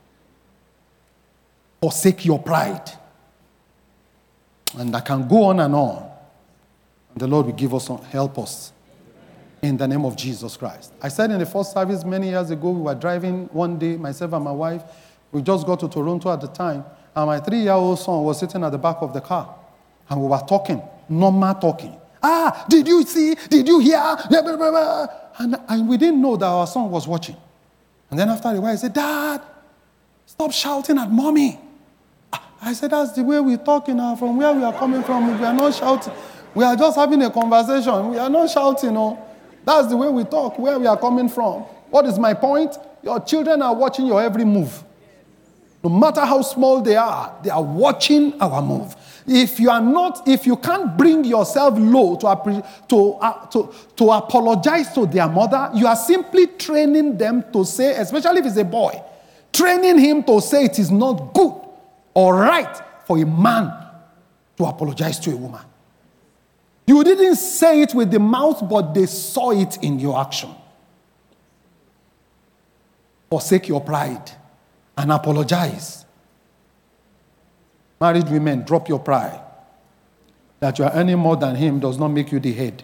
Forsake your pride. And I can go on and on. And the Lord will give us, help us. In the name of Jesus Christ. I said in the first service many years ago, we were driving one day, myself and my wife. We just got to Toronto at the time. And my three-year-old son was sitting at the back of the car. And we were talking, normal talking. Ah, did you see? Did you hear? And, and we didn't know that our son was watching. And then after a while, he said, Dad, stop shouting at mommy. I said, that's the way we're talking now. From where we are coming from, we are not shouting. We are just having a conversation. We are not shouting. No. That's the way we talk, where we are coming from. What is my point? Your children are watching your every move. No matter how small they are, they are watching our move. If you are not, if you can't bring yourself low to, to, uh, to, to apologize to their mother, you are simply training them to say, especially if it's a boy, training him to say it is not good or right for a man to apologize to a woman. You didn't say it with the mouth, but they saw it in your action. Forsake your pride and apologize. Married women, drop your pride. That you are earning more than him does not make you the head.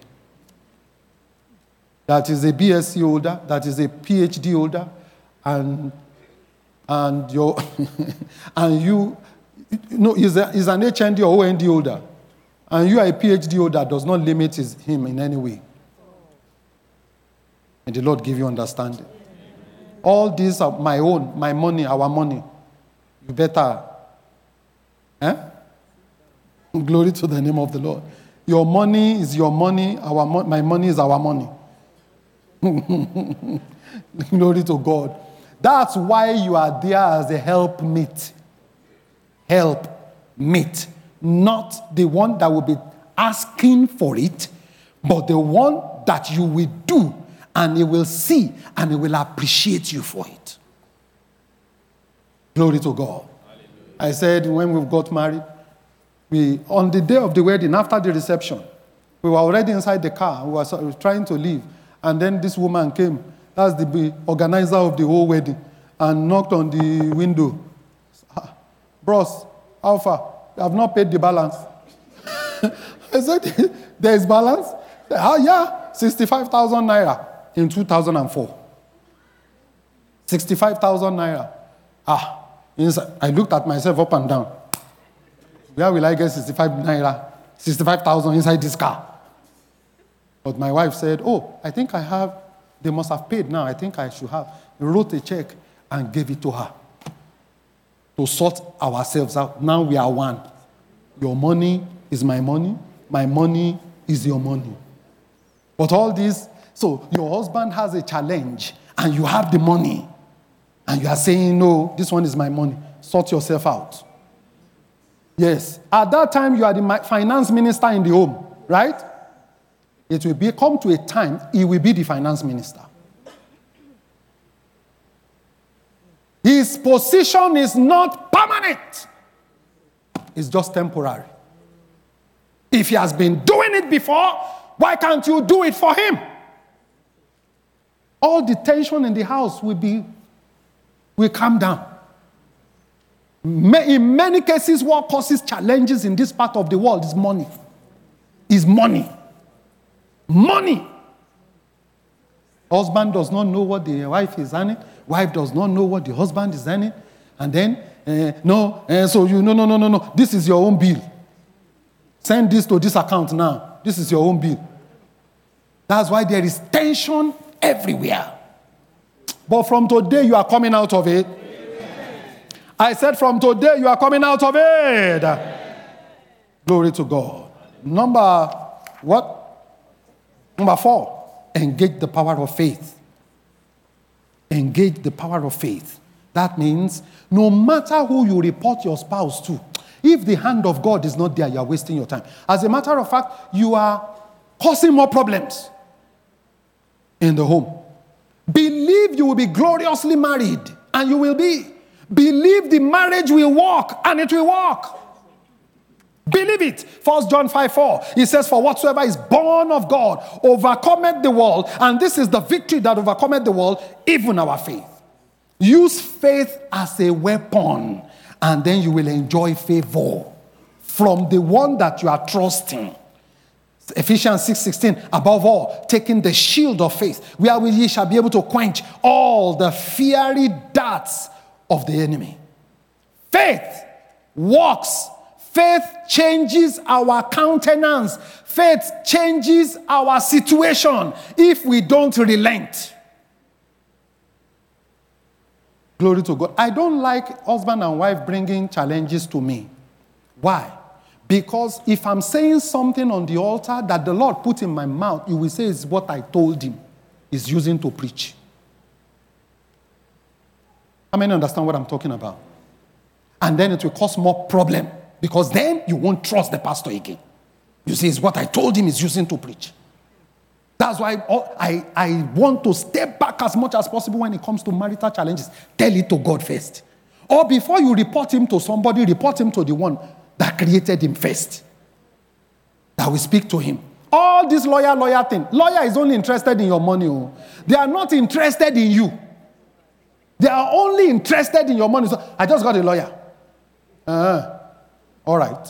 That is a B S c holder, that is a P H D holder, and and your and you, no, is is an H N D or O N D holder, and you are a P H D holder, does not limit his, him in any way. And the Lord give you understanding. All these are my own, my money, our money. You better. Eh? Glory to the name of the Lord. Your money is your money. Our mo- my money is our money. Glory to God. That's why you are there as a helpmate. Helpmate. Not the one that will be asking for it, but the one that you will do, and he will see, and he will appreciate you for it. Glory to God. I said when we got married, we on the day of the wedding, after the reception, we were already inside the car. We were trying to leave. And then this woman came, that's the organizer of the whole wedding, and knocked on the window. Bros, Alpha, I have not paid the balance. I said, there is balance? Oh, yeah, sixty-five thousand naira in two thousand four. sixty-five thousand naira. Ah. I looked at myself up and down. Where will I get sixty-five naira, sixty-five thousand inside this car? But my wife said, oh, I think I have, they must have paid now. I think I should have. We wrote a check and gave it to her to sort ourselves out. Now we are one. Your money is my money. My money is your money. But all this, so your husband has a challenge and you have the money. And you are saying, no, this one is my money. Sort yourself out. Yes. At that time, you are the finance minister in the home, right? It will be, come to a time, he will be the finance minister. His position is not permanent. It's just temporary. If he has been doing it before, why can't you do it for him? All the tension in the house will be will calm down. In many cases, what causes challenges in this part of the world is money. Is money. Money. Husband does not know what the wife is earning. Wife does not know what the husband is earning. And then, uh, no, uh, so you, no, no, no, no, no. This is your own bill. Send this to this account now. This is your own bill. That's why there is tension everywhere. But from today, you are coming out of it. Amen. I said from today, you are coming out of it. Amen. Glory to God. Number, what? Number four. engage the power of faith. Engage the power of faith. That means no matter who you report your spouse to, if the hand of God is not there, you are wasting your time. As a matter of fact, you are causing more problems in the home. Believe you will be gloriously married, and you will be. Believe the marriage will work, and it will work. Believe it. First John five four. It says, for whatsoever is born of God overcometh the world, and this is the victory that overcometh the world, even our faith. Use faith as a weapon, and then you will enjoy favor from the one that you are trusting. Ephesians six sixteen, above all, taking the shield of faith, wherewith ye shall be able to quench all the fiery darts of the enemy. Faith works. Faith changes our countenance. Faith changes our situation if we don't relent. Glory to God. I don't like husband and wife bringing challenges to me. Why? Because if I'm saying something on the altar that the Lord put in my mouth, you will say it's what I told him he's using to preach. How many understand what I'm talking about? And then it will cause more problem. Because then you won't trust the pastor again. You see, it's what I told him he's using to preach. That's why I, I want to step back as much as possible when it comes to marital challenges. Tell it to God first. Or before you report him to somebody, report him to the one that created him first. That will speak to him. All this lawyer, lawyer thing. Lawyer is only interested in your money. Oh. They are not interested in you. They are only interested in your money. So, I just got a lawyer. Uh-huh. All right.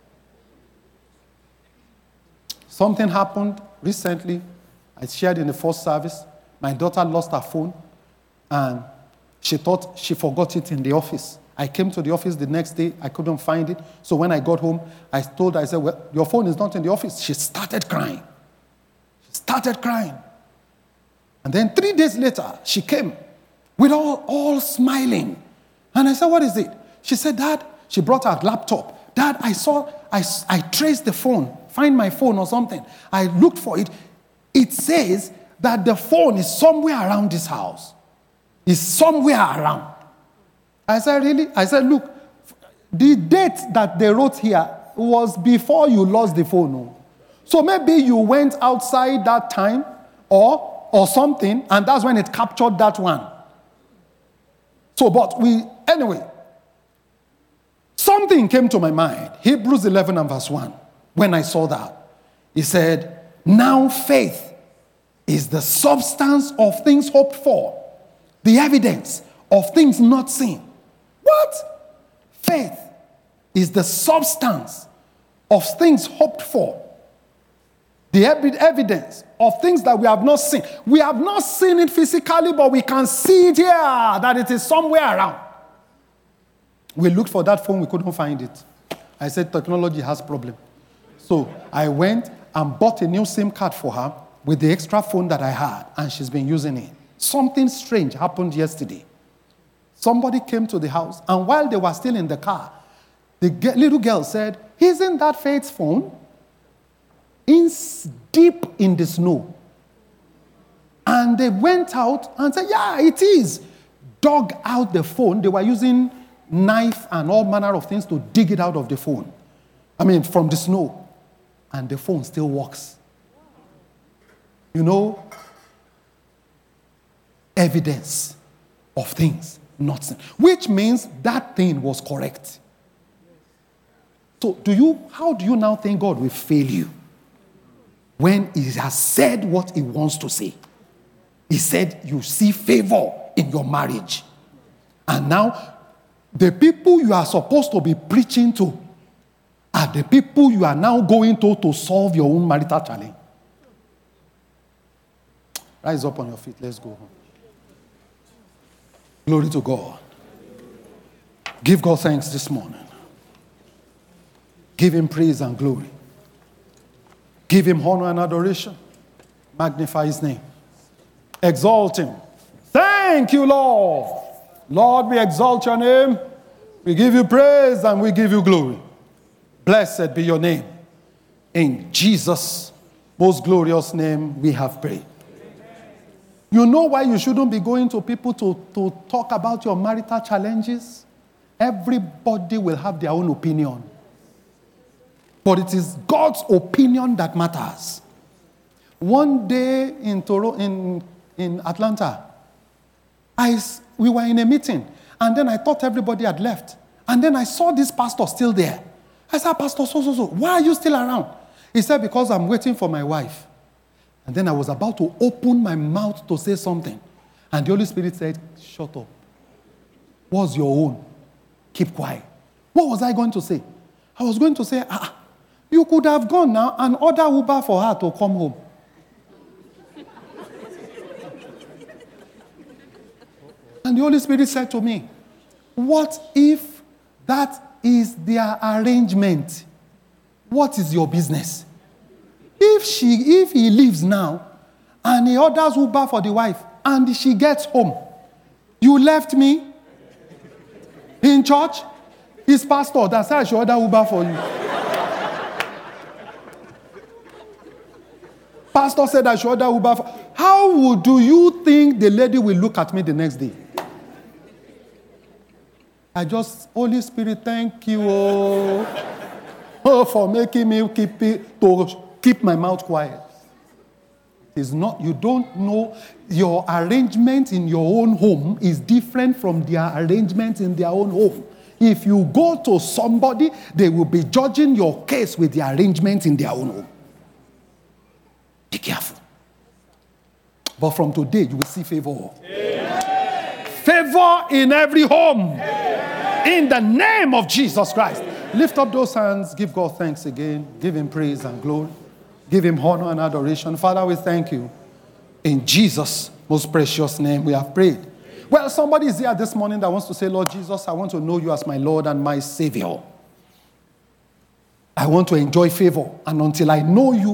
Something happened recently. I shared in the first service. My daughter lost her phone, and she thought she forgot it in the office. I came to the office the next day. I couldn't find it. So when I got home, I told her, I said, well, your phone is not in the office. She started crying. She started crying. And then three days later, she came with all, all smiling. And I said, what is it? She said, Dad, she brought her laptop. Dad, I saw, I, I traced the phone, find my phone or something. I looked for it. It says that the phone is somewhere around this house. It's somewhere around. I said, really? I said, look, the date that they wrote here was before you lost the phone. So maybe you went outside that time or, or something, and that's when it captured that one. So, but we, anyway, something came to my mind. Hebrews eleven and verse one. When I saw that, he said, now faith is the substance of things hoped for, the evidence of things not seen. What? Faith is the substance of things hoped for, the evidence of things that we have not seen. We have not seen it physically, but we can see it here, that it is somewhere around. We looked for that phone, we couldn't find it. I said, technology has problem. So I went and bought a new SIM card for her with the extra phone that I had, and she's been using it. Something strange happened yesterday. Somebody came to the house, and while they were still in the car, the little girl said, isn't that Faith's phone? It's deep in the snow. And they went out and said, yeah, it is. Dug out the phone. They were using knife and all manner of things to dig it out of the phone. I mean, from the snow. And the phone still works. You know, evidence of things not seen. Which means that thing was correct. So do you, how do you now think God will fail you? When he has said what he wants to say. He said, you see favor in your marriage. And now, the people you are supposed to be preaching to are the people you are now going to to solve your own marital challenge. Rise up on your feet. Let's go home. Glory to God. Give God thanks this morning. Give him praise and glory. Give him honor and adoration. Magnify his name. Exalt him. Thank you, Lord. Lord, we exalt your name. We give you praise and we give you glory. Blessed be your name. In Jesus' most glorious name we have prayed. You know why you shouldn't be going to people to, to talk about your marital challenges? Everybody will have their own opinion. But it is God's opinion that matters. One day in Toro, in, in Atlanta, I, we were in a meeting, and then I thought everybody had left. And then I saw this pastor still there. I said, Pastor, so, so, so, why are you still around? He said, because I'm waiting for my wife. And then I was about to open my mouth to say something. And the Holy Spirit said, shut up. What's your own? Keep quiet. What was I going to say? I was going to say, ah, you could have gone now and order Uber for her to come home. And the Holy Spirit said to me, what if that is their arrangement? What is your business? If she, if he leaves now and he orders Uber for the wife and she gets home, you left me in church? His pastor that said I should order Uber for you. Pastor said I should order Uber for. How would, do you think the lady will look at me the next day? I just, Holy Spirit, thank you oh, oh, for making me keep it, to keep my mouth quiet. It's not, you don't know, your arrangement in your own home is different from their arrangement in their own home. If you go to somebody, they will be judging your case with the arrangement in their own home. Be careful. But from today, you will see favor. Amen. Favor in every home. Amen. In the name of Jesus Christ. Lift up those hands. Give God thanks again. Give him praise and glory. Give him honor and adoration. Father, we thank you. In Jesus' most precious name, we have prayed. Well, somebody is here this morning that wants to say, Lord Jesus, I want to know you as my Lord and my Savior. I want to enjoy favor. And until I know you,